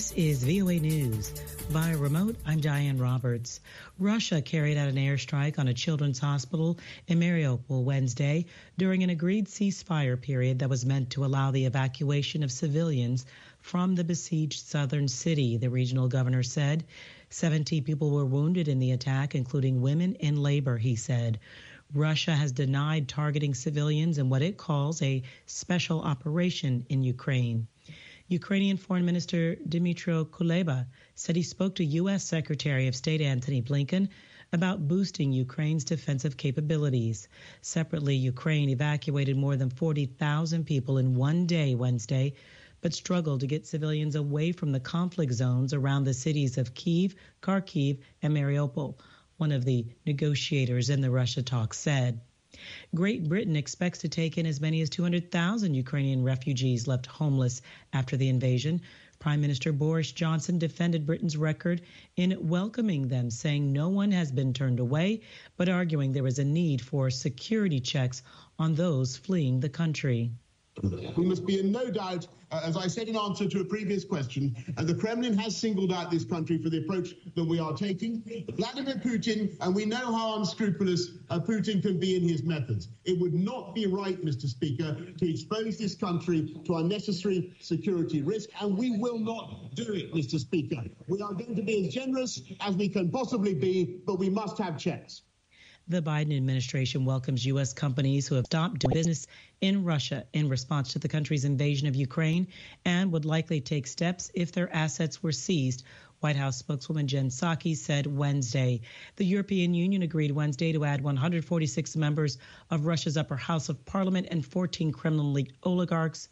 This is VOA News. Via remote, I'm Diane Roberts. Russia carried out an airstrike on a children's hospital in Mariupol Wednesday during an agreed ceasefire period that was meant to allow the evacuation of civilians from the besieged southern city, the regional governor said. 17 people were wounded in the attack, including women in labor, he said. Russia has denied targeting civilians in what it calls a special operation in Ukraine. Ukrainian Foreign Minister Dmytro Kuleba said he spoke to U.S. Secretary of State Antony Blinken about boosting Ukraine's defensive capabilities. Separately, Ukraine evacuated more than 40,000 people in one day Wednesday, but struggled to get civilians away from the conflict zones around the cities of Kyiv, Kharkiv, and Mariupol, one of the negotiators in the Russia talks said. Great Britain expects to take in as many as 200,000 Ukrainian refugees left homeless after the invasion. Prime Minister Boris Johnson defended Britain's record in welcoming them, saying no one has been turned away, but arguing there is a need for security checks on those fleeing the country. We must be in no doubt, as I said in answer to a previous question, the Kremlin has singled out this country for the approach that we are taking. Vladimir Putin, and we know how unscrupulous Putin can be in his methods. It would not be right, Mr. Speaker, to expose this country to unnecessary security risk, and we will not do it, Mr. Speaker. We are going to be as generous as we can possibly be, but we must have checks. The Biden administration welcomes U.S. companies who have stopped doing business in Russia in response to the country's invasion of Ukraine and would likely take steps if their assets were seized. White House spokeswoman Jen Psaki said Wednesday. The European Union agreed Wednesday to add 146 members of Russia's upper house of parliament and 14 Kremlin-linked oligarchs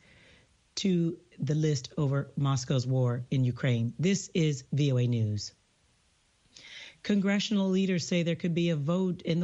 to the list over Moscow's war in Ukraine. This is VOA News. Congressional leaders say there could be a vote in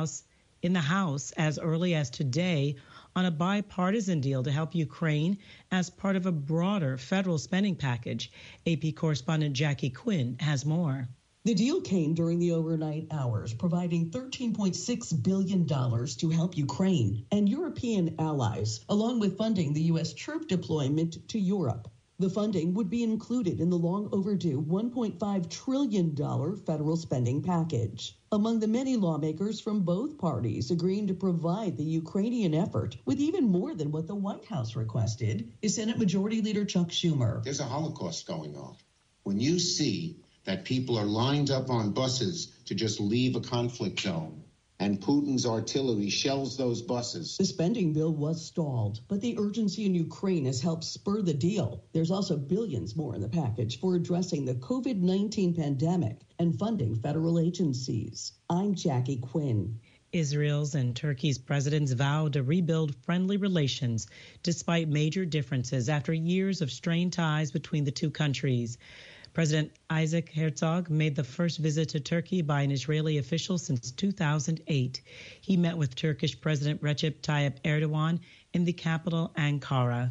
the House as early as today on a bipartisan deal to help Ukraine as part of a broader federal spending package. AP correspondent Jackie Quinn has more. The deal came during the overnight hours, providing $13.6 billion to help Ukraine and European allies, along with funding the U.S. troop deployment to Europe. The funding would be included in the long overdue $1.5 trillion federal spending package. Among the many lawmakers from both parties agreeing to provide the Ukrainian effort with even more than what the White House requested is Senate Majority Leader Chuck Schumer. There's a Holocaust going on. When you see that people are lined up on buses to just leave a conflict zone, and Putin's artillery shells those buses. The spending bill was stalled, but the urgency in Ukraine has helped spur the deal. There's also billions more in the package for addressing the COVID-19 pandemic and funding federal agencies. I'm Jackie Quinn. Israel's and Turkey's presidents vowed to rebuild friendly relations despite major differences after years of strained ties between the two countries. President Isaac Herzog made the first visit to Turkey by an Israeli official since 2008. He met with Turkish President Recep Tayyip Erdogan in the capital, Ankara.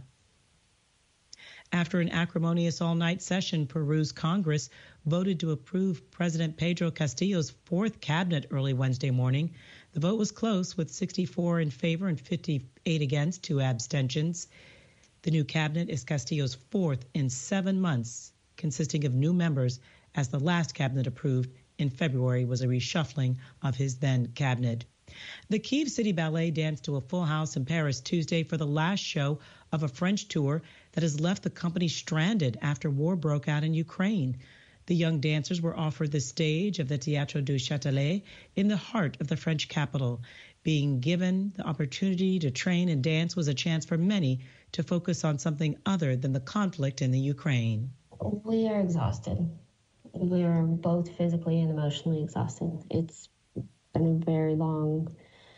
After an acrimonious all-night session, Peru's Congress voted to approve President Pedro Castillo's fourth cabinet early Wednesday morning. The vote was close, with 64 in favor and 58 against, 2 abstentions. The new cabinet is Castillo's fourth in 7 months, consisting of new members, as the last cabinet approved in February was a reshuffling of his then cabinet. The Kyiv City Ballet danced to a full house in Paris Tuesday for the last show of a French tour that has left the company stranded after war broke out in Ukraine. The young dancers were offered the stage of the Théâtre du Châtelet in the heart of the French capital. Being given the opportunity to train and dance was a chance for many to focus on something other than the conflict in the Ukraine. We are exhausted. We are both physically and emotionally exhausted. It's been a very long,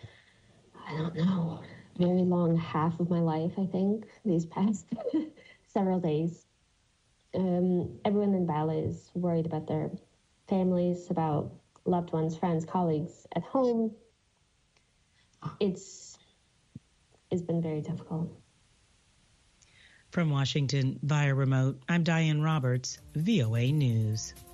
very long half of my life, I think, these past several days. Everyone in ballet is worried about their families, about loved ones, friends, colleagues at home. It's been very difficult. From Washington via remote, I'm Diane Roberts, VOA News.